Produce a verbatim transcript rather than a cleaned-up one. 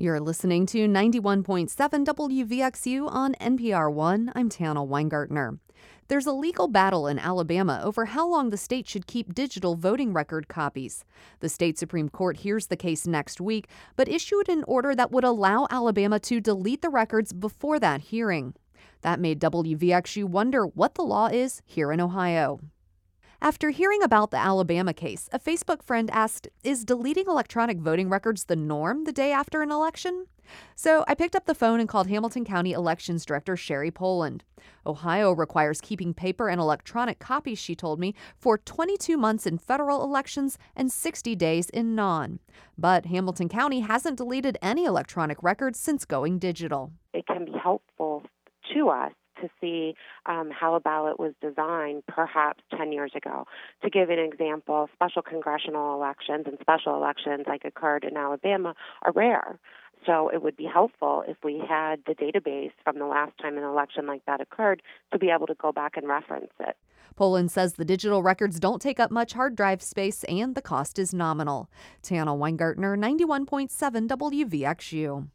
You're listening to ninety-one point seven W V X U on N P R One. I'm Tana Weingartner. There's a legal battle in Alabama over how long the state should keep digital voting record copies. The state Supreme Court hears the case next week, but issued an order that would allow Alabama to delete the records before that hearing. That made W V X U wonder what the law is here in Ohio. After hearing about the Alabama case, a Facebook friend asked, is deleting electronic voting records the norm the day after an election? So I picked up the phone and called Hamilton County Elections Director Sherry Poland. Ohio requires keeping paper and electronic copies, she told me, for twenty-two months in federal elections and sixty days in non. But Hamilton County hasn't deleted any electronic records since going digital. It can be helpful to us to see um, how a ballot was designed perhaps ten years ago. To give an example, special congressional elections and special elections like occurred in Alabama are rare. So it would be helpful if we had the database from the last time an election like that occurred to be able to go back and reference it. Poland says the digital records don't take up much hard drive space and the cost is nominal. Tana Weingartner, ninety-one point seven W V X U.